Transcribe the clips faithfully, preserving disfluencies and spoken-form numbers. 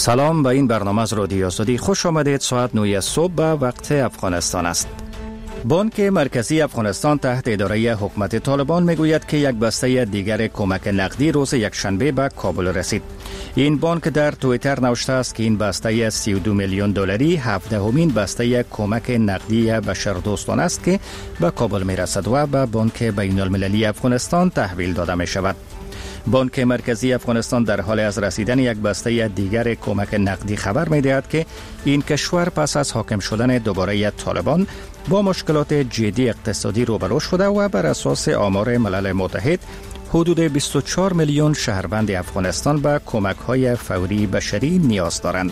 سلام، به این برنامه از رادیو آزادی خوش آمدید. ساعت نه صبح به وقت افغانستان است. بانک مرکزی افغانستان تحت اداره حکومت طالبان میگوید که یک بسته دیگر کمک نقدی روز یکشنبه به کابل رسید. این بانک در توییتر نوشته است که این بسته سی و دو میلیون دلاری هفدهمین بسته کمک نقدی بشردوستانه است که به کابل میرسد و به بانک بین المللی افغانستان تحویل داده می شود. بانک مرکزی افغانستان در حال از رسیدن یک بسته دیگر کمک نقدی خبر می‌دهد که این کشور پس از حاکم شدن دوباره طالبان با مشکلات جدی اقتصادی روبرو شده و بر اساس آمار ملل متحد حدود بیست و چهار میلیون شهروند افغانستان به کمک‌های فوری بشری نیاز دارند.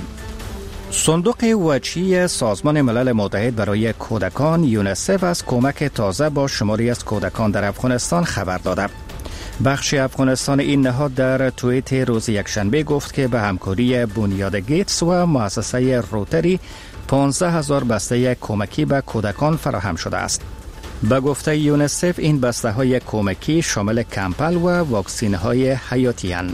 صندوق وجهی سازمان ملل متحد برای کودکان یونیسف از کمک تازه با شماری از کودکان در افغانستان خبر داده. بخش افغانستان این نهاد در توییت روز یکشنبه گفت که به همکاری بنیاد گیتس و مؤسسه روتری پانزده هزار بسته کمکی به کودکان فراهم شده است. به گفته یونیسف این بسته های کمکی شامل کمپل و واکسین های حیاتی اند.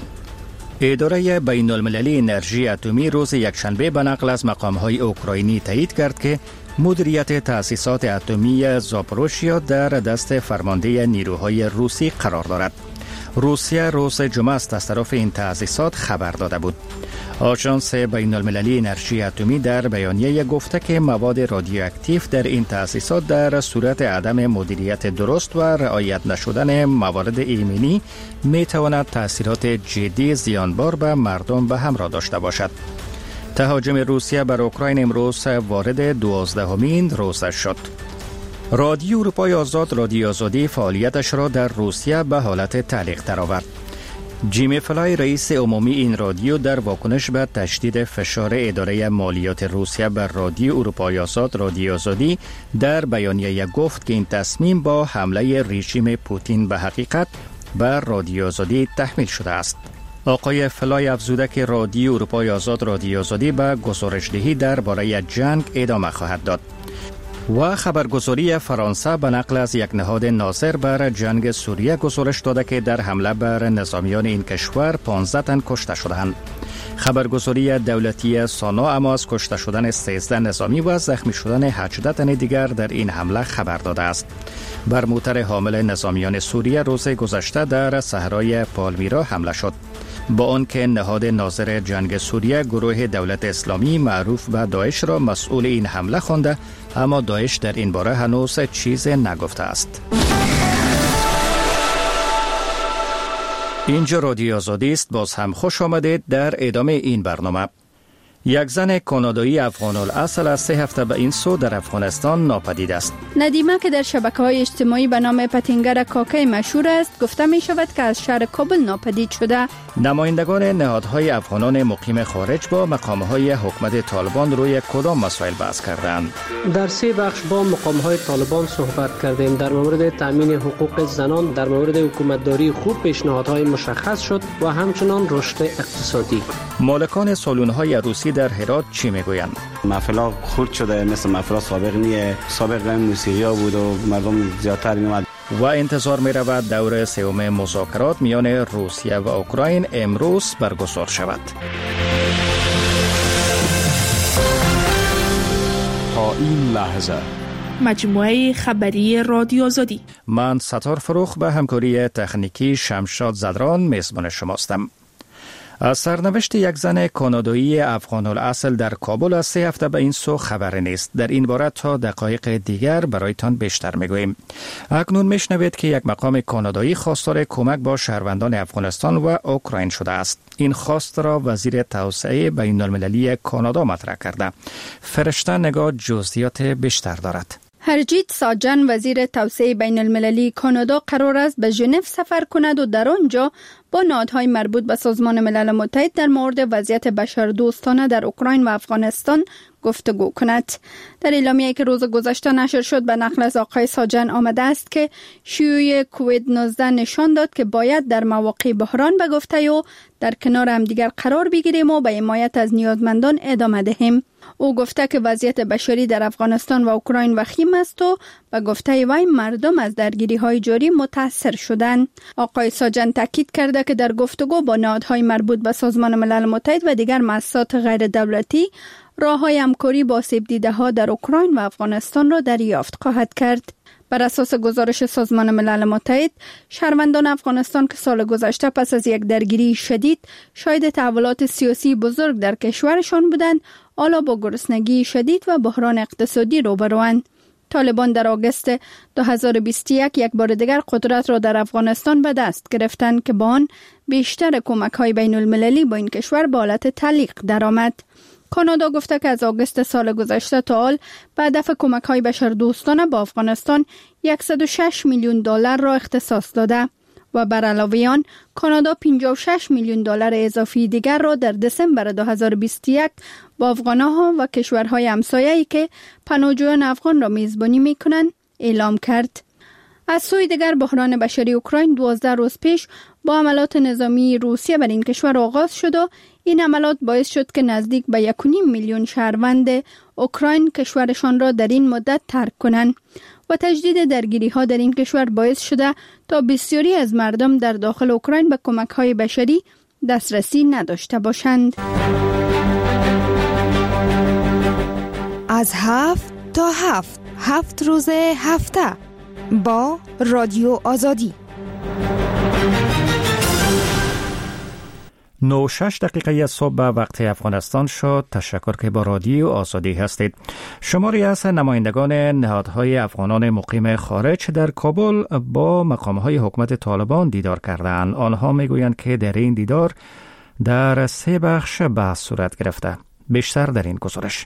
اداره بین المللی انرژی اتمی روز یکشنبه به نقل از مقام های اوکراینی تایید کرد که مدیریت تأسیسات اتمی زاپوروژیا در دست فرمانده نیروهای روسی قرار دارد. روسیه روز جمعه از طرف این تأسیسات خبر داده بود. آژانس بین المللی انرژی اتمی در بیانیه گفته که مواد رادیواکتیو در این تأسیسات در صورت عدم مدیریت درست و رعایت نشدن موارد ایمنی می تواند تأثیرات جدی زیانبار به مردم به همراه داشته باشد. تهاجم روسیه بر اوکراین امروز وارد دوازدهمین روزش شد. رادیو اروپای آزاد رادیو آزادی فعالیتش را در روسیه به حالت تعلیق درآورد. جیمی فلای رئیس عمومی این رادیو در واکنش به تشدید فشار اداره مالیات روسیه بر رادیو اروپای آزاد رادیو آزادی در بیانیه گفت که این تصمیم با حمله رژیم پوتین به حقیقت بر رادیو آزادی تحمیل شده است. آقای فلای افزوده که رادیو اروپای آزاد رادیو آزادی به گزارش‌دهی درباره جنگ ادامه خواهد داد. و خبرگزاری فرانسه به نقل از یک نهاد ناظر بر جنگ سوریه گزارش داده که در حمله بر نظامیان این کشور پانزده تن کشته شدند. خبرگزاری دولتی سانا اما از کشته شدن سیزده نظامی و زخمی شدن هجده تن دیگر در این حمله خبر داده است. بر موتر حامل نظامیان سوریه روز گذشته در صحرای پالمیرا حمله شد. با آنکه نهاد ناظر جنگ سوریه گروه دولت اسلامی معروف به داعش را مسئول این حمله خوانده، اما داعش در این باره هنوز چیز نگفته است. اینجا رادیو آزادی است. باز هم خوش آمدید در ادامه این برنامه. یک زن کانادایی افغان الاصل از سه هفته به این سو در افغانستان ناپدید است. ندیمه که در شبکه‌های اجتماعی به نام پتینگر کاکای مشهور است، گفته می شود که از شهر کابل ناپدید شده. نمایندگان نهادهای افغانان مقیم خارج با مقامهای حکومت طالبان روی کدام مسائل بحث کردند؟ در سه بخش با مقامهای طالبان صحبت کردیم. در مورد تامین حقوق زنان، در مورد حکومتداری خوب پیشنهادهای مشخص شد و همچنان رشد اقتصادی. مالکان سالن‌های عروسی در هرات چی میگویند؟ محفل خرد شده، مثل محفل سابق نیه. سابق موسیقی ها بود و مردم زیادتر میومد. و انتظار می رود دور سوم مذاکرات میان روسیه و اوکراین امروز برگزار شود. تا این لحظه مجموعه خبری رادیو آزادی. من ستار فروخ به همکاری تکنیکی شمشاد زدران میزبان شماستم. از سرنوشت یک زن کانادایی افغان الاصل در کابل از سه هفته به این سو خبر نیست. در این باره تا دقایق دیگر برایتان بیشتر میگوییم. اکنون میشنوید که یک مقام کانادایی خواستار کمک با شهروندان افغانستان و اوکراین شده است. این خواست را وزیر توسعه بین المللی کانادا مطرح کرده. فرشته نگاه جزئیات بیشتر دارد. هرجیت ساجن وزیر توسعه بین المللی کانادا قرار است به ژنو سفر کند و در آنجا با نهادهای مربوط به سازمان ملل متحد در مورد وضعیت بشردوستانه در اوکراین و افغانستان گفتگو کند. در اعلامیه‌ای که روز گذشته نشر شد به نقل از آقای ساجن آمده است که شیوع کووید نوزده نشان داد که باید در مواقع بحران به گفته و در کنار هم دیگر قرار بگیریم و به حمایت از نیازمندان ادامه دهیم. او گفته که وضعیت بشری در افغانستان و اوکراین وخیم است و به گفته وی مردم از درگیری های جاری متاثر شدند. آقای ساجن تاکید کرده که در گفتگو با نهادهای مربوط به سازمان ملل متحد و دیگر مؤسسات غیر دولتی راه‌های همکاری با آسیب دیده ها در اوکراین و افغانستان را دریافت خواهد کرد. بر اساس گزارش سازمان ملل متحد، شهروندان افغانستان که سال گذشته پس از یک درگیری شدید شاهد تحولات سیاسی بزرگ در کشورشان بودند، حالا با گرسنگی شدید و بحران اقتصادی روبروند. طالبان در آگوست دو هزار و بیست و یک یک بار دیگر قدرت را در افغانستان به دست گرفتند که با آن بیشتر کمک‌های بین المللی با این کشور به حالت تعلیق درآمد. کانادا گفته که از آگوست سال گذشته تا حال به هدف کمک‌های بشردوستانه با افغانستان صد و شش میلیون دلار را اختصاص داده و بر علاوه آن کانادا پنجاه و شش میلیون دلار اضافی دیگر را در دسامبر دو هزار و بیست و یک با افغان‌ها و کشورهای همسایه‌ای که پناهجویان افغان را میزبانی می‌کنند اعلام کرد. از سوی دیگر بحران بشری اوکراین دوازده روز پیش با حملات نظامی روسیه بر این کشور آغاز شد و این حملات باعث شد که نزدیک به یک و نیم میلیون شهروند اوکراین کشورشان را در این مدت ترک کنند و تجدید درگیری ها در این کشور باعث شده تا بسیاری از مردم در داخل اوکراین به کمک های بشری دسترسی نداشته باشند. از هفت تا هفت هفت روز هفته با رادیو آزادی. نه و شش دقیقه از صبح به وقت افغانستان شد. تشکر که با رادیو آزادی هستید. شماری از نمایندگان نهادهای افغانان مقیم خارج در کابل با مقامهای حکومت طالبان دیدار کردند. آنها میگویند که در این دیدار در سه بخش بحث صورت گرفته. بیشتر در این گزارش.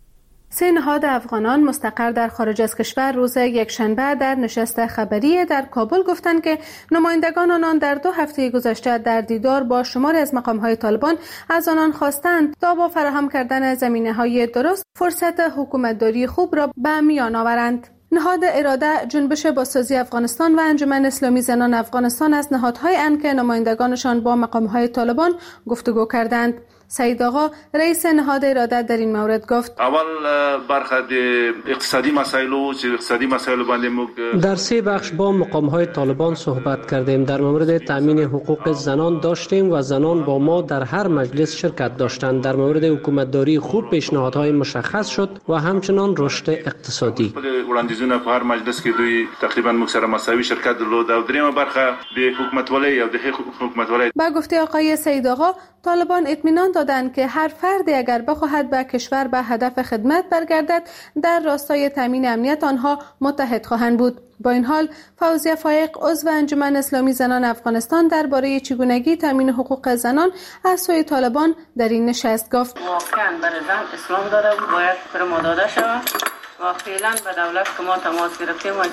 سه نهاد افغانان مستقر در خارج از کشور روز یکشنبه در نشست خبری در کابل گفتند که نمایندگان آنان در دو هفته گذشته در دیدار با شماری از مقام‌های طالبان از آنان خواستند تا با فراهم کردن زمینه‌های درست فرصت حکومتداری خوب را به میان آورند. نهاد اراده، جنبش بازسازی افغانستان و انجمن اسلامی زنان افغانستان از نهادهای اند که نمایندگانشان با مقام‌های طالبان گفتگو کردند. سعید آقا رئیس نهاد اراده در این مورد گفت اول برخه اقتصادی مسائل و اقتصادی مسائل باندې در سه بخش با مقام‌های طالبان صحبت کردیم. در مورد تامین حقوق زنان داشتیم و زنان با ما در هر مجلس شرکت داشتند. در مورد حکومتداری خوب پیشنهادهای مشخص شد و همچنان رشد اقتصادی. وړاندیزونه په هر مجلس کې دوی تقریبا مکسره مساوي شرکت درلود او دریمه برخه د حکومتولۍ او د حکومتولۍ. با گفته آقای سعید آقا، طالبان اطمینان دادند که هر فردی اگر بخواهد به کشور به هدف خدمت برگردد در راستای تامین امنیت آنها متحد خواهند بود. با این حال فوزیه فایق عضو انجمن اسلامی زنان افغانستان درباره چگونگی تامین حقوق زنان از سوی طالبان در این نشست گفت واقعا برای زن اسلام داده باید فرما داده شود و فعلا به دولت که ما تماس گرفتیم و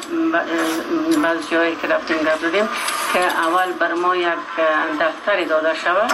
بعض جایی که رفتیم دادیم که اول بر ما یک دفتری داده شود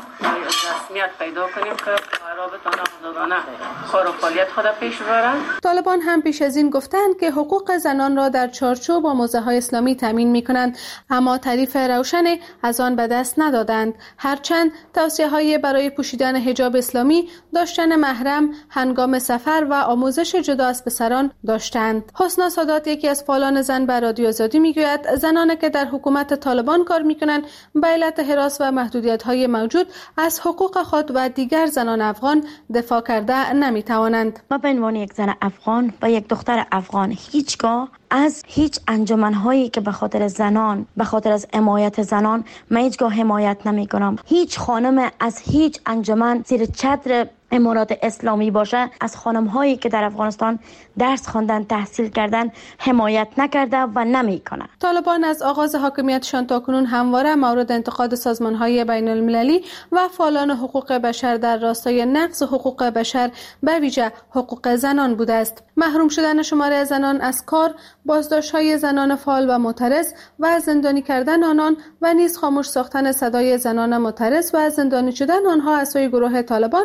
رسمیت پیدا کنیم که رابطانه آزادانه کار و فعالیت خود پیش ببرند. طالبان هم پیش از این گفتند که حقوق زنان را در چارچوب با حوزه‌های اسلامی تامین می‌کنند، اما تعریف روشنی از آن به دست ندادند. هرچند توصیه‌های برای پوشیدن حجاب اسلامی، داشتن محرم هنگام سفر و آموزش جدا از پسران داشتند. حسنا سادات، یکی از فعالان زن به رادیو آزادی میگوید زنانی که در حکومت طالبان کار می‌کنند به علت هراس و محدودیت‌های موجود از حقوق خود و دیگر زنان افغان دفاع کرده نمیتوانند. ما به عنوان یک زن افغان و یک دختر افغان هیچگاه از هیچ انجمن‌هایی که به خاطر زنان، به خاطر از حمایت زنان، من هیچگاه حمایت نمی‌کنم. هیچ خانم از هیچ انجمن زیر چتر امارات اسلامی باشه از خانم‌هایی که در افغانستان درس خواندن، تحصیل کردن حمایت نکرده و نمی‌کنه. طالبان از آغاز حاکمیتشان تاکنون همواره مورد انتقاد سازمان‌های بین المللی و فعالان حقوق بشر در راستای نقض حقوق بشر به ویژه حقوق زنان بوده است. محروم شدن شماری از زنان از کار، بازداشت‌های زنان فعال و معترض و زندانی کردن آنان و نیز خاموش ساختن صدای زنان معترض و زندانی شدن آنها از سوی گروه طالبان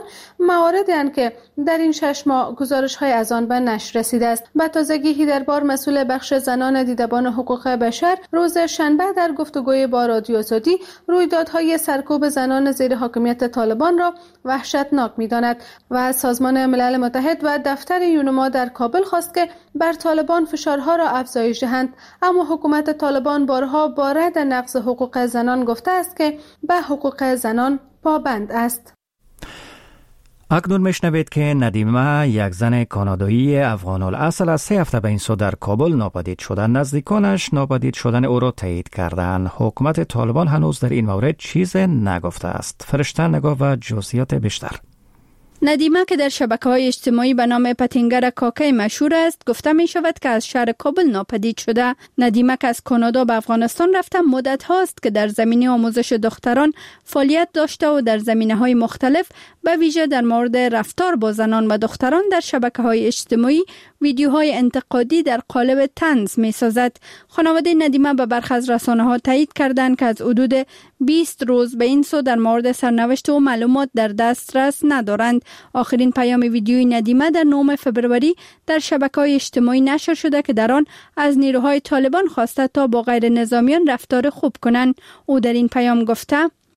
مواردی هستند که در این شش ماه گزارش های از آن به نشر رسیده است. به تازگی هیدربار مسئول بخش زنان دیدبان حقوق بشر روز شنبه در گفتگوی با رادیو آزادی رویدادهای سرکوب زنان زیر حاکمیت طالبان را وحشتناک می‌داند و از سازمان ملل متحد و دفتر یونما در کابل خواست که بر طالبان فشارها را افزایش دهند. اما حکومت طالبان بارها با رد نقض حقوق زنان گفته است که به حقوق زنان پابند است. اکنون میشنوید که ندیمه، یک زن کانادایی افغان الاصل از سه هفته به این سو در کابل ناپدید شدن، نزدیکانش ناپدید شدن او را تایید کردند. حکومت طالبان هنوز در این مورد چیز نگفته است. فرشته نگاه و جزئیات بیشتر. ندیمه که در شبکه‌های اجتماعی به نام پتینگر کاکای مشهور است، گفته می شود که از شهر کابل ناپدید شده. ندیمه که از کانادا به افغانستان رفته مدت هاست که در زمینه آموزش دختران فعالیت داشته و در زمینه‌های مختلف به ویژه در مورد رفتار با زنان و دختران در شبکه‌های اجتماعی ویدیوهای انتقادی در قالب طنز می‌سازد. خانواده ندیمه به برخی از رسانه‌ها تایید کردند که از حدود بیست روز به این سو در مورد سرنوشت و معلومات در دسترس ندارند. آخرین پیام ویدیوی ندیمه در نهم فوریه در شبکه‌های اجتماعی نشر شده که در آن از نیروهای طالبان خواسته تا با غیر نظامیان رفتار خوب کنند. او در این پیام گفته: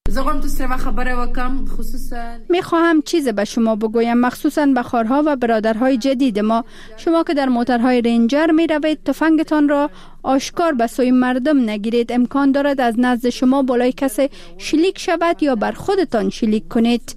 میخواهم چیز به شما بگویم، مخصوصاً به خواهرها و برادرهای جدید ما. شما که در موترهای رنجر می روید، تفنگتان را آشکار به سوی مردم نگیرید. امکان دارد از نزد شما بالای کسی شلیک شود یا بر خودتان شلیک کنید.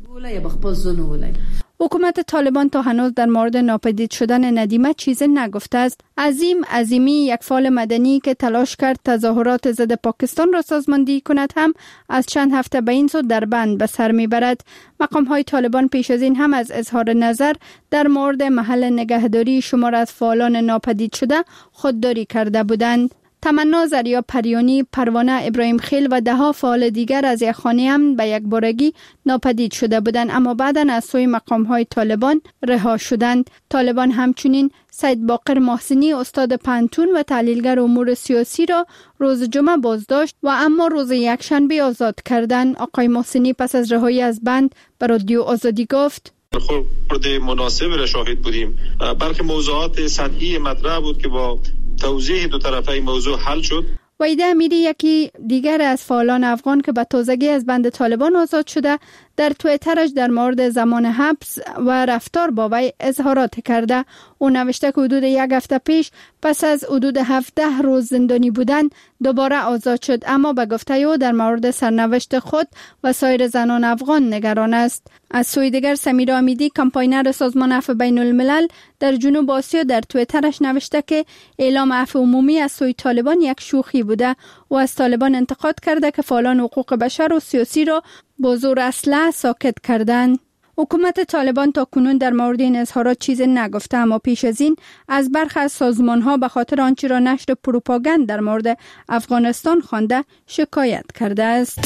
حکومت طالبان تا هنوز در مورد ناپدید شدن ندیمه چیزی نگفته است. عظیم عظیمی، یک فعال مدنی که تلاش کرد تظاهرات ضد پاکستان را سازماندهی کند، هم از چند هفته به این سو در بند به سر میبرد. مقام‌های طالبان پیش از این هم از اظهار نظر در مورد محل نگهداری شمار از فعالان ناپدید شده خودداری کرده بودند. تمنا زریا پریانی، پروانه ابراهیم خیل و ده ها فعال دیگر از یک خانه هم به یک بارگی ناپدید شده بودند، اما بعداً از سوی مقام‌های طالبان رها شدند. طالبان همچنین سید باقر محسنی، استاد پانتون و تحلیلگر امور سیاسی را روز جمعه بازداشت و اما روز یکشنبه آزاد کردند. آقای محسنی پس از رهایی از بند به رادیو آزادی گفت: خود مناسب را شاهد بودیم، بلکه موضوعات سطحی مطرح بود که با توضیح دو طرفه این موضوع حل شد. وحیده امیری، یکی دیگر از فعالان افغان که به تازگی از بند طالبان آزاد شده، در توییترش در مورد زمان حبس و رفتار با وی اظهارات کرده. او نوشته که حدود یک هفته پیش پس از حدود هفده روز زندانی بودن دوباره آزاد شد، اما به گفته او در مورد سرنوشت خود و سایر زنان افغان نگران است. از سوی دیگر سمیرا امیدی، کمپاینر سازمان عفو بین الملل در جنوب آسیا، در توییترش نوشته که اعلام عفو عمومی از سوی طالبان یک شوخی بوده و از طالبان انتقاد کرده که فعالان حقوق بشر و سیاسی را با زور اسلحه ساکت کردند. حکومت طالبان تا کنون در مورد این اظهارات چیزی نگفته، اما پیش از این از برخی از سازمان‌ها به خاطر آنچه را نشر پروپاگاند در مورد افغانستان خوانده شکایت کرده است.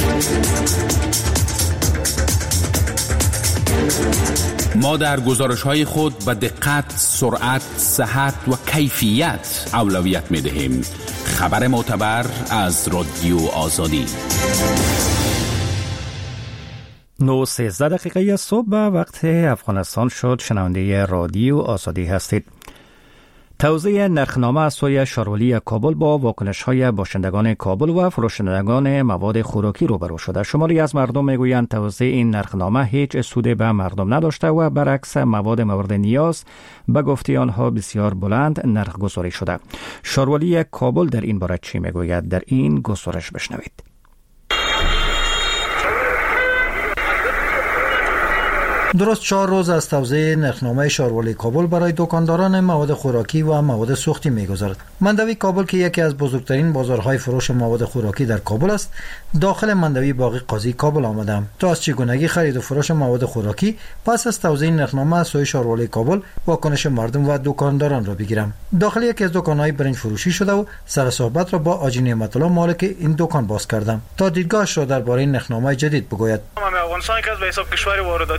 ما در گزارش‌های خود به دقت، سرعت، صحت و کیفیت اولویت می‌دهیم. خبر معتبر از رادیو آزادی. نه سیزده دقیقه صبح به وقت افغانستان شد. شنونده رادیو آزادی هستید. توزیع نرخنامه از سوی شارولی کابل با واکنش‌های باشندگان کابل و فروشندگان مواد خوراکی روبرو شده. شماری از مردم میگویند توزیع این نرخنامه هیچ سودی به مردم نداشته و برعکس مواد مورد نیاز به گفته آنها بسیار بلند نرخ گذاری شده. شارولی کابل در این باره چی میگوید؟ در این گزارش بشنوید. درست چهار روز از توزیع نرخنامه شارولی کابل برای دکانداران مواد خوراکی و مواد سوختی می‌گذرد. مندوی کابل که یکی از بزرگترین بازارهای فروش مواد خوراکی در کابل است، داخل مندوی باقی قاضی کابل آمدم تا از چگونگی خرید و فروش مواد خوراکی پس از توزیع نرخنامه از سوی شارولی کابل واکنش مردم و دکانداران را بگیرم. داخل یکی از دکان‌های برنج فروشی شده و سر صحبت را با آجی نعمت الله مالک این دکان باز کردم تا دیدگاهش را درباره نرخنامه جدید بگوید. افغانستان که از به حساب کشور وارداتی است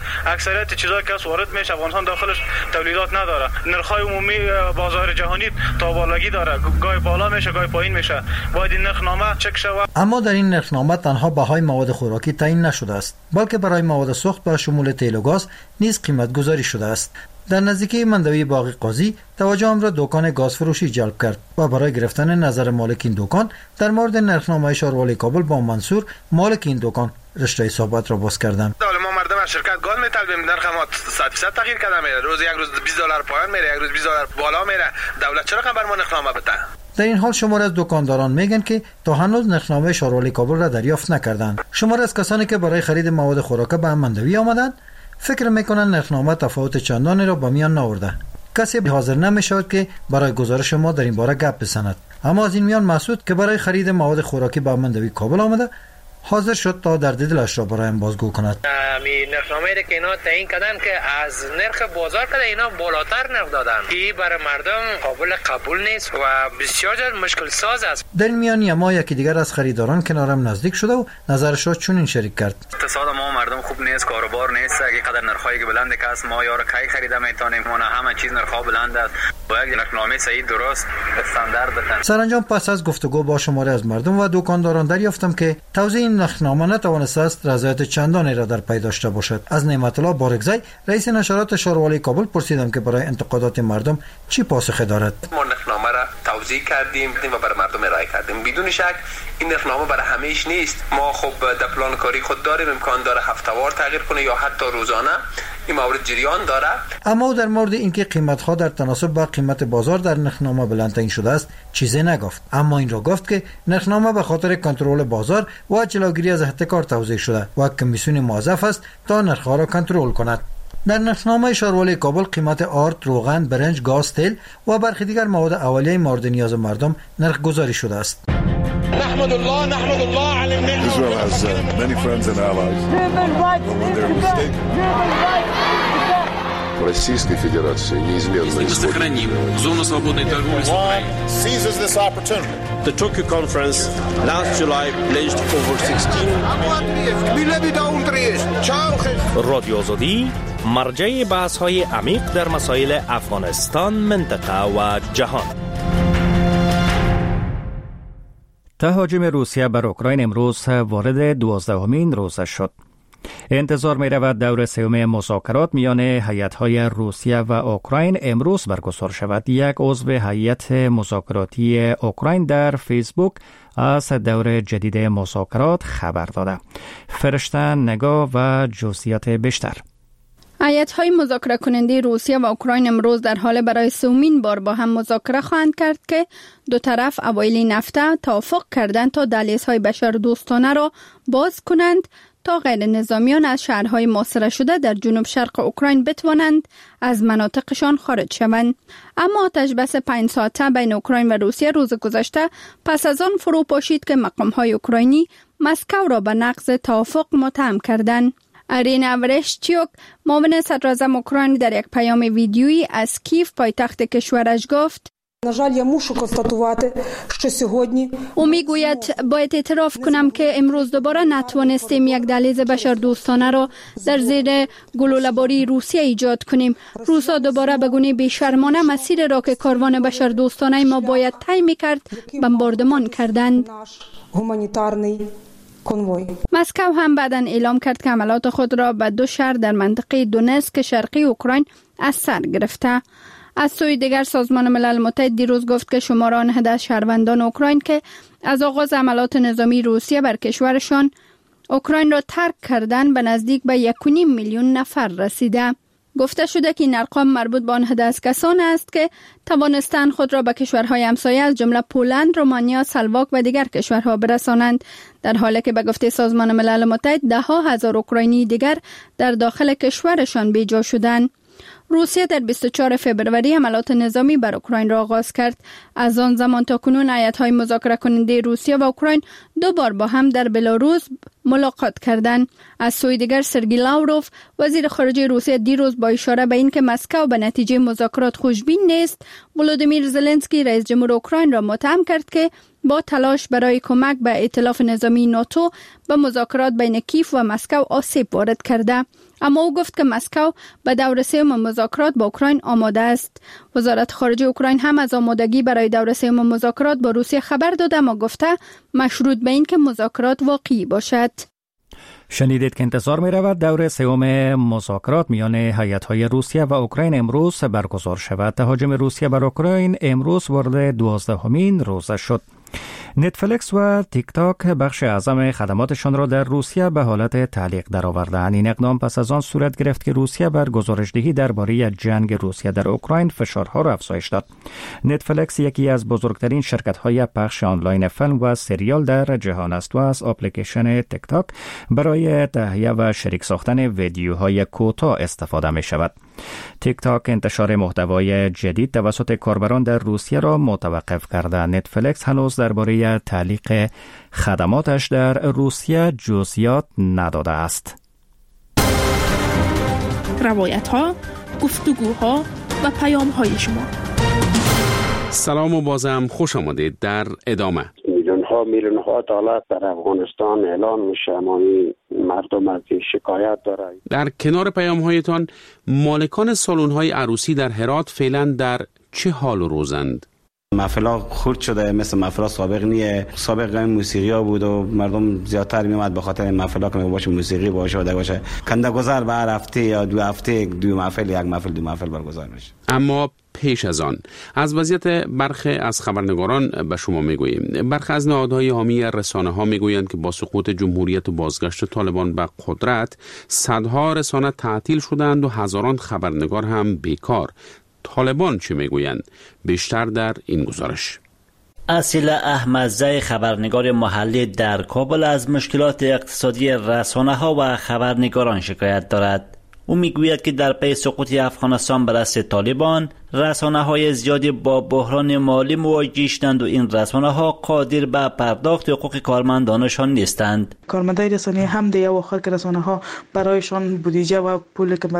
اکثریت چیزایی که وارد میشه افغانستان داخلش تولیدات نداره. نرخ‌های عمومی بازار جهانی تا بالایی داره، گاهی بالا میشه گاهی پایین میشه. باید این نرخنامه چک شود. اما در این نرخنامه تنها بهای مواد خوراکی تعیین نشده است، بلکه برای مواد سوخت به شمول تیل و گاز نیز قیمت گذاری شده است. در نزدیکی مندوی باغ قاضی توجهم را دکان گاز فروشی جلب کرد و برای گرفتن نظر مالک این دکان در مورد نرخنامه شاروالی کابل با منصور مالک این دکان رشته صحبت را باز کردم. ما مردم از شرکت گاز میطلبیم، نرخ ما صد درصد تغییر کرده میره، روز یک روز بیست دلار پایین میره، یک روز بیست دلار بالا میره. دولت چرا بر ما نرخنامه بده؟ در این حال شمار از دکانداران میگن که تا هنوز نرخنامه شاروالی کابل را دریافت نکردند. شمار از کسانی که برای خرید مواد خوراک به مندوی آمدند فکر میکنن نرخنامه تفاوت چندانی را به میان نآورده. کسی حاضر نمیشود که برای گزارش ما در این باره گپ بزند. اما از این میان مسعود که برای خرید مواد خوراکی به مندوی کابل آمده حاضر شد تا درد دلش را برایم بازگو کند. می نرخنامه‌ای که اینا تعیین کردن که از نرخ بازار که اینا بالاتر نرخ دادن، این برای مردم قابل قبول نیست و بسیار مشکل ساز است. در این میان ما یکی دیگر از خریداران کنارم نزدیک شده و نظرش را چنین شریک کرد. اقتصاد ما مردم خوب نیست، کاروبار نیست، اگه قدر نرخایی که بلند است ما یارو کی خریده میتونیم، ما همه چیز نرخ بلند است. باید نرخنامه صحیح درست استاندارد بدن. سرانجام پس از گفتگو با شماری از مردم و دکانداران دریافتم که توزیع این نرخنامه نتوانسته است رضایت چندانی را در پی داشته باشد. از نعمت الله بارگزی رئیس نشرات شاروالی کابل پرسیدم که برای انتقادات مردم چی پاسخی دارد. ما نرخنامه را توزیع کردیم و برای مردم ارائه کردیم. بدون شک این نرخنامه برای همه‌اش نیست. ما خب در پلان کاری خود داریم، امکان داره هفته‌وار تغییر کنه یا حتی روزانه. این مورد جریان داره. اما در مورد اینکه قیمت‌ها در تناسب با قیمت بازار در نرخنامه بلند تعیین شده است چیزی نگفت، اما این را گفت که نرخنامه به خاطر کنترل بازار و جلوگیری از احتکار توزیع شده و کمیسیون موظف است تا نرخ‌ها را کنترل کند. در نرخنامه شاروالی کابل قیمت آرد، روغن، برنج، گاز، تیل و برخی دیگر مواد اولیه مورد نیاز مردم نرخ گذاری شده است. نحمد الله نحمد الله علی الملت. Israel has uh, many friends and allies. When they're mistaken. Российской Федерации неизменно сохраним зону свободной торговли с Украиной. Seizes this opportunity. The Tokyo conference last July pledged over sixteen رادیو آزادی مرجع بحث‌های عمیق در مسائل افغانستان، منطقه و جهان. تهاجم روسیه بر اوکراین امروز وارد دوازدهمین روز شد. انتظار می رود دور سوم مذاکرات میان هیئت‌های روسیه و اوکراین امروز برگزار شود. یک عضو هیئت مذاکراتی اوکراین در فیسبوک از دور جدید مذاکرات خبر داده. فرشته نگاه و جزئیات بیشتر. هیئت‌های مذاکره کننده روسیه و اوکراین امروز در حال برای سومین بار با هم مذاکره خواهند کرد که دو طرف اوایل هفته توافق کردند تا دهلیزهای بشردوستانه را باز کنند تا غیر نظامیان از شهرهای محاصره شده در جنوب شرق اوکراین بتوانند از مناطقشان خارج شوند. اما آتش بس پنج ساعته بین اوکراین و روسیه روز گذشته پس از آن فرو پاشید که مقام‌های اوکراینی مسکو را به نقض توافق متهم کردند. ارینا ورشچیوک معاون صدراعظم اوکراین در یک پیام ویدیویی از کیف پایتخت کشورش گفت: او میگوید باید اعتراف کنم که امروز دوباره نتوانستیم یک دهلیز بشردوستانه را در زیر گلوله‌باری روسیه ایجاد کنیم. روسا دوباره به گونه بیشرمانه مسیر را که کاروان بشردوستانه ما باید طی می‌کرد بمباردمان کردند. مسکو هم بعداً اعلام کرد که حملات خود را به دو شهر در منطقه دونتسک شرقی اوکراین از سر گرفته. از سوی دیگر سازمان ملل متحد دیروز گفت که شمار آن شهروندان اوکراین که از آغاز حملات نظامی روسیه بر کشورشان اوکراین را ترک کردن به نزدیک به یک و نیم میلیون نفر رسیده. گفته شده که این ارقام مربوط به آن عدد کسان است که توانستند خود را به کشورهای همسایه از جمله پولند، رومانیا، سلواک و دیگر کشورها برسانند، در حالی که به گفته سازمان ملل متحد ده ها هزار اوکراینی دیگر در داخل کشورشان بیجا شدند. روسیه در بیست و چهارم فوریه حملات نظامی بر اوکراین را آغاز کرد. از آن زمان تا کنون هیئت‌های مذاکره کننده روسیه و اوکراین دو بار با هم در بلاروس ملاقات کردند. از سوی دیگر سرگئی لاوروف وزیر خارجه روسیه دیروز با اشاره به اینکه مسکو به نتیجه مذاکرات خوشبین نیست، ولودیمیر زلنسکی رئیس جمهور اوکراین را متهم کرد که با تلاش برای کمک به ائتلاف نظامی ناتو به مذاکرات بین کیف و مسکو آسیب وارد کرده. اما او گفت که مسکو به دور سوم مذاکرات با اوکراین آماده است. وزارت خارجه اوکراین هم از آمادگی برای دور سوم مذاکرات با روسیه خبر داده، اما گفته مشروط به این که مذاکرات واقعی باشد. شنیدید که انتظار می رود دور سوم مذاکرات میان هیئت‌های روسیه و اوکراین امروز برگزار شود. تهاجم روسیه بر اوکراین امروز وارد دوازدهمین روز شد. نتفلیکس و تیک تاک بخش اعظم خدماتشان را در روسیه به حالت تعلیق درآوردند. این اقدام پس از آن صورت گرفت که روسیه بر گزارش‌دهی درباره جنگ روسیه در اوکراین فشارها را افزایش داد. نتفلیکس یکی از بزرگترین شرکت‌های پخش آنلاین فیلم و سریال در جهان است و از اپلیکیشن تیک تاک برای تهیه و شریک ساختن ویدیوهای کوتاه استفاده می‌شود. تیک تاک انتشار محتوای جدید توسط کاربران در روسیه را متوقف کرده. نتفلیکس هنوز درباره تعلیق خدماتش در روسیه جزئیات نداده است. روایت‌ها، گفتگوها و پیام‌های شما. سلام و بازم خوش آمدید. در ادامه میلیون ها میلیون ها دلار در افغانستان اعلان میشه، اما این مردم از شکایت داره. در کنار پیام هایتان، مالکان سالن های عروسی در هرات فعلا در چه حال و روزند؟ محفلا خرد شده، مثل محفلا سابق نیه. سابق موسیقی ها بود و مردم زیادتر میومد به خاطر این محفلا که باشه موسیقی باشه و باشه کنده گذر به هر هفته یا دو هفته دو محفل یک محفل دو محفل برگزار میشه. اما پیش از آن از وضعیت برخی از خبرنگاران به شما میگوییم. برخی از نهادهای حامی رسانه ها میگویند که با سقوط جمهوریت و بازگشت طالبان به قدرت صدها رسانه تعطیل شدند و هزاران خبرنگار هم بیکار. طالبان چه میگویند؟ بیشتر در این گزارش. اصیل احمدزی خبرنگار محلی در کابل از مشکلات اقتصادی رسانه ها و خبرنگاران شکایت دارد. او میگوید که در پی سقوط افغانستان بر دست طالبان رسانه های زیادی با بحران مالی مواجه شدند و این رسانه ها قادر به پرداخت حقوق کارمندانشان نیستند. کارمندای رسانه هم دیگه وقت که رسانه ها برایشان بودجه و پولی که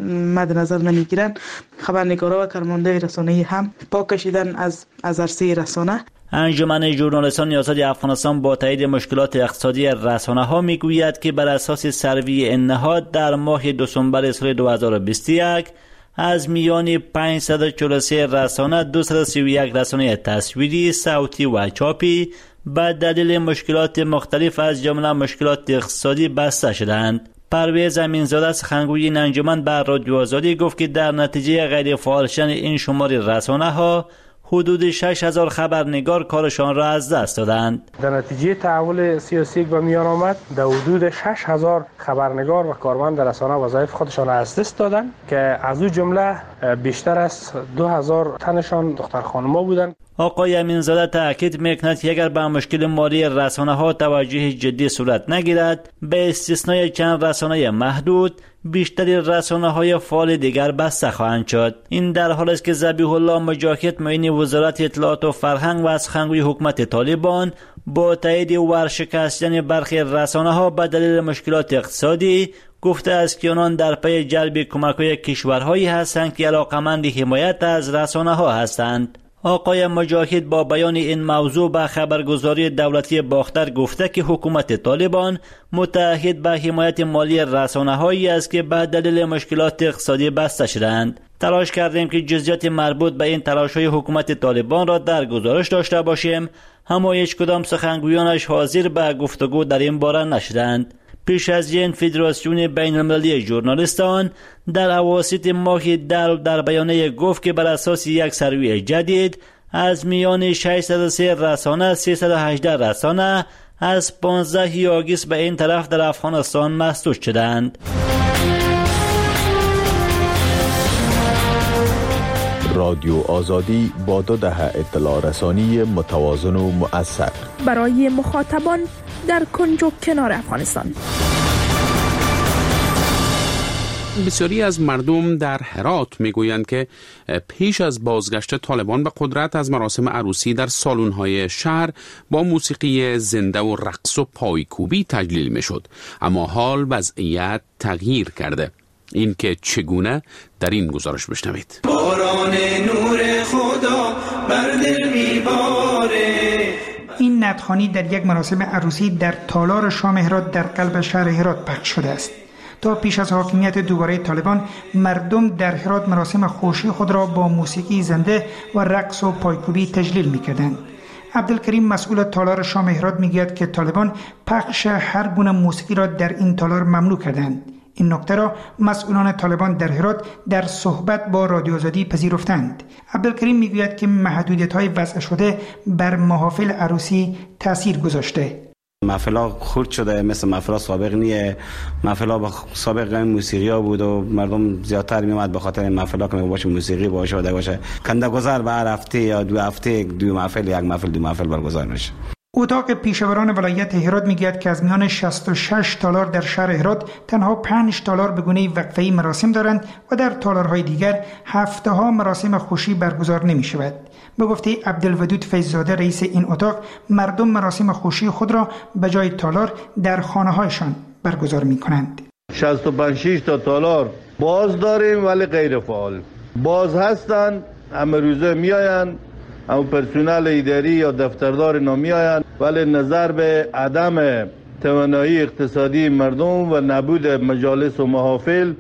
مد نظر نمیگیرند، خبرنگارا و کارمندای رسانه هم پا کشیدن از از عرصه رسانه. انجمن ژورنالیستان آزاد افغانستان با تایید مشکلات اقتصادی رسانه ها میگوید که بر اساس سروی این نهاد در ماه دسامبر سال دو هزار و بیست و یک از میان پانصد و چهل و سه رسانه دویست و سی و یک رسانه تصویری، صوتی و چاپی به دلیل مشکلات مختلف از جمله مشکلات اقتصادی بسته شدند. پرویز امینزاده سخنگوی این انجمن به رادیو آزادی گفت که در نتیجه غیر فعال شدن این شمار رسانه ها حدود شش هزار خبرنگار کارشان را از دست دادند. در نتیجه تحول سیاسی که به میان آمد، در حدود شش هزار خبرنگار و کارمند رسانه وظایف خودشان از دست دادند که از او جمله بیشتر از دو هزار تنشان دختر خانم‌ها بودند. آقای امینزاده تاکید می‌کند که اگر به مشکل مالی رسانه ها توجه جدی صورت نگیرد، به استثنای چند رسانه محدود، بیشتری رسانه های فعال دیگر بسته خواهند شد. این در حالی است که ذبیح الله مجاهد معین وزارت اطلاعات و فرهنگ و سخنگوی حکومت طالبان با تایید ورشکستن برخی رسانه ها به دلیل مشکلات اقتصادی گفته است که آنان در پی جلب کمک‌های کشورهایی هستند که علاقمند حمایت از رسانه ها هستند. آقای مجاهد با بیان این موضوع به خبرگزاری دولتی باختر گفته که حکومت طالبان متعهد به حمایت مالی رسانه‌هایی است که به دلیل مشکلات اقتصادی بسته شدند. تلاش کردیم که جزئیات مربوط به این تلاش‌های حکومت طالبان را در گزارش داشته باشیم، اما هیچ کدام سخنگویانش حاضر به گفتگو در این باره نشدند. پیش از این فدراسیون بین المللی ژورنالیستان در اواسط ماه در در بیانیه گفت که بر اساس یک سروی جدید از میان ششصد و سه رسانه سیصد و هجده رسانه از پانزده آگوست به این طرف در افغانستان مسدود شدند. رادیو آزادی با دو دهه اطلاع رسانی متوازن و مؤثر برای مخاطبان در کنج و کنار افغانستان. بسیاری از مردم در هرات میگویند که پیش از بازگشت طالبان به قدرت از مراسم عروسی در سالن‌های شهر با موسیقی زنده و رقص و پایکوبی تجلیل میشد، اما حال وضعیت تغییر کرده. این که چگونه در این گزارش بشنوید. باران نور خدا بر دل میباره. این نطخوانی در یک مراسم عروسی در تالار شام هرات در قلب شهر هرات پخش شده است. تا پیش از حاکمیت دوباره طالبان، مردم در هرات مراسم خوشی خود را با موسیقی زنده و رقص و پایکوبی تجلیل می‌کردند. عبدالکریم مسئول تالار شام هرات میگوید که طالبان پخش هر گونه موسیقی را در این تالار ممنوع کردند. این نکته را مسئولان طالبان در هرات در صحبت با رادیو آزادی پذیرفتند. عبدالکریم میگوید که محدودیت‌های وضع شده بر محافل عروسی تاثیر گذاشته. محفلا خرد شده، مثل محفلا سابق نیه. محفلا با سابق موسیقی ها بود و مردم زیادتر میومد به خاطر این محفلا که باشه موسیقی باشه و باشه کنده گذر به هر هفته یا دو هفته دو محفل یک محفل دو محفل برگزار میشه. اتاق پیشوران ولایت هرات میگوید که از میان شصت و شش تالار در شهر هرات تنها پنج تالار به گونه وقفه‌ای مراسم دارند و در تالارهای دیگر هفته ها مراسم خوشی برگزار نمی شود. به گفته عبدالودود فیضزاده رئیس این اتاق، مردم مراسم خوشی خود را به جای تالار در خانه‌هایشان برگزار می کنند. شصت و پنج شش تا تالار باز داریم ولی غیر فعال. باز هستند، همه روزه میآیند، اما پرسنل اداری یا دفتردار نمیآیند، ولی نظر به عدم توانایی اقتصادی مردم و نبود مجالس و محافل،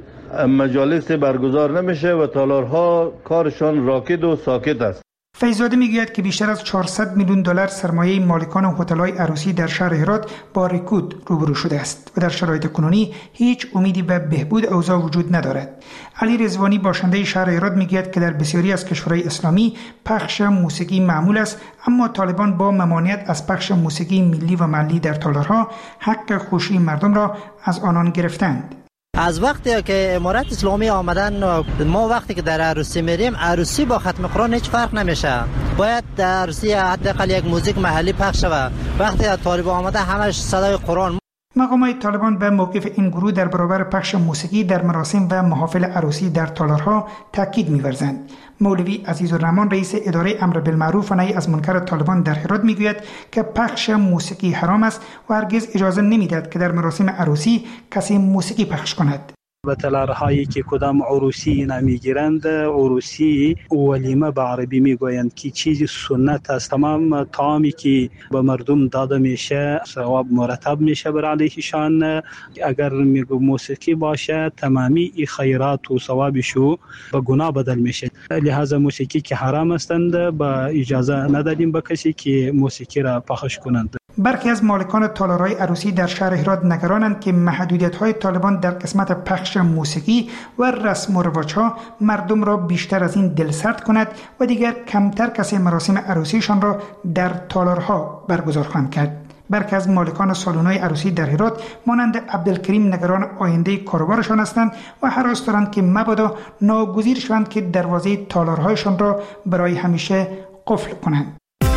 مجالس برگزار نمیشه و تالارها کارشان راکد و ساکت است. فیضزاده میگوید که بیشتر از چهارصد میلیون دلار سرمایه مالکان هتل‌های عروسی در شهر هرات با رکود روبرو شده است و در شرایط کنونی هیچ امیدی به بهبود اوضاع وجود ندارد. علی رضوانی باشنده شهر هرات میگوید که در بسیاری از کشورهای اسلامی پخش موسیقی معمول است، اما طالبان با ممانعت از پخش موسیقی ملی و محلی در تالارها حق خوشی مردم را از آنان گرفتند. از وقتی که امارت اسلامی آمدن، ما وقتی که در عروسی میریم، عروسی با ختم قرآن هیچ فرق نمیشه. باید در عروسی حداقل یک موزیک محلی پخش شود. وقتی طالب آمده همش صدای قرآن. مقامات طالبان به موقف این گروه در برابر پخش موسیقی در مراسم و محافل عروسی در تالارها تاکید می‌ورزند. مولوی عزیزالرحمن رئیس اداره امر بالمعروف و نهی از منکر طالبان در هرات میگوید که پخش موسیقی حرام است و هرگز اجازه نمیدهد که در مراسم عروسی کسی موسیقی پخش کند. به تالارهایی که کدام عروسی نمیگیرند، عروسی ولیمه به عربی میگویند که چیزی سنت است. تمام طعامی که به مردم داده میشه ثواب مرتب میشه بر علیهشان. اگر میگو موسیقی باشه، تمامی خیرات و ثوابشو به گناه بدل میشه. لہذا موسیقی که حرام هستند با اجازه ندادیم به کسی که موسیقی را پخش کنند. برخی از مالکان تالارهای عروسی در شهر هرات نگرانند که محدودیت‌های طالبان در قسمت پخش موسیقی و رسم و رواج‌ها مردم را بیشتر از این دلسرد کند و دیگر کمتر کسی مراسم عروسیشان را در تالارها برگزار خواهند کرد. برخی از مالکان سالن‌های عروسی در هرات مانند عبدالکریم نگران آینده کاروبارشان هستند و هراس دارند که مبادا ناگزیر شوند که دروازه تالارهایشان را برای همیشه قفل کنند.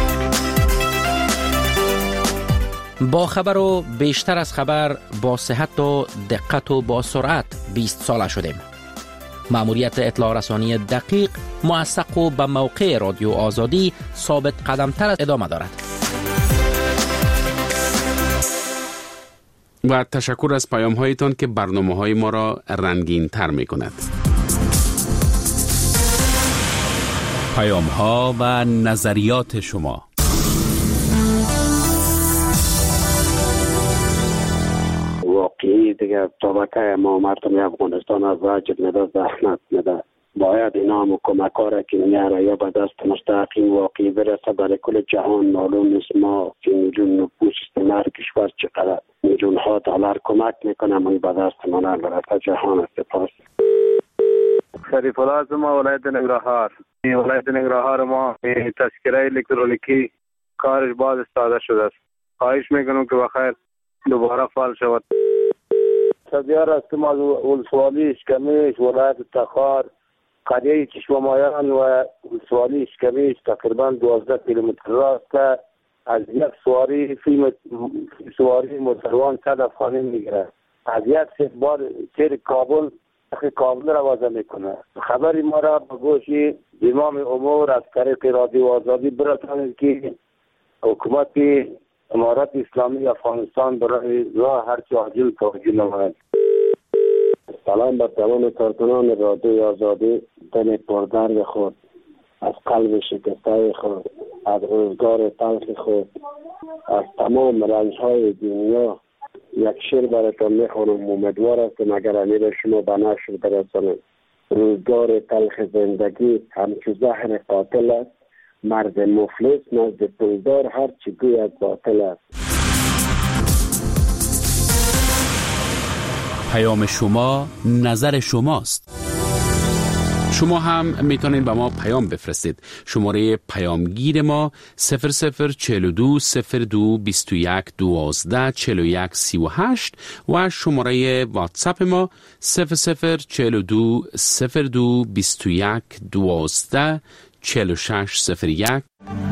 با خبر و بیشتر از خبر، با صحت و دقت و با سرعت بیست ساله شدیم. مأموریت اطلاع رسانی دقیق، موثق و به موقع رادیو آزادی ثابت قدمتر از ادامه دارد. و تشکر از پیام هایتان که برنامه های ما را رنگین تر می کند. پیام ها و نظریات شما. واقعی دیگه طبقه ما مردم افغانستان از واجب میده، زحمت میده. باید اینا هم کمک‌ها را که میاره یا به دست مستحقین واقعی برسه. برای کل جهان معلوم نیست ما که میلیون نفوس استعمار کشور چقدر میلیون ها دلار کمک میکنه، من به دست ما نرسه. جهان سپاس. شریف الله از ما ولایت ننگرهار. ولایت ننگرهار ما تذکره الکترونیکی کارش باز استفاده شده است. خواهش میکنم که بخیر دوباره فعال شود. صدیار هستم از ولسوالی اشکمیش ولایت تخار، قریه چشمامایان و ولسوالی اشکمیش تقریبا دوازده کیلومتر راست که از یک سواری فیلم سواری موتروان صد افغانی میگیره. از یک سه بار سیر کابل کابل را وضع میکنه. خبری ما را به گوش امام امور از طریق رادیو آزادی برسانید که حکومت امارت اسلامی افغانستان برای راه هرچی عاجل توجه نماید. سلام بر تمام کارکنان رادیو آزادی. دل پردرد خود، از قلب شکسته خود، از روزگار تلخ خود از تمام رنج‌های دنیا یک شعر براتون میخوانم. امیدوار هستم اگر امیر شما به نشر برسانید. روزگار تلخ زندگی همچو زهر قاتل است، مرد مفلس نزد پولدار هر چی گوید باطل است. پیام شما نظر شماست. شما هم میتونید به ما پیام بفرستید. شماره پیامگیر ما صفر صفر چهل و دو صفر دو بیست و یک دوازده چهل و یک سی و هشت و شماره واتساپ ما صفر صفر چهل و دو صفر دو بیست و یک دوازده چهل و شش صفر یک.